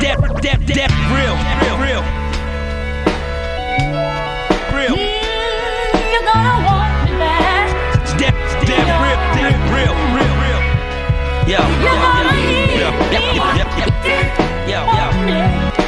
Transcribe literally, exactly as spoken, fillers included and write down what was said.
that, that, that, real, real, real, real. Mm, you're gonna want me back. That, that, real, that, real, real, real. Yo, yo, yo, yo, yo, yo, yo, yo, yo.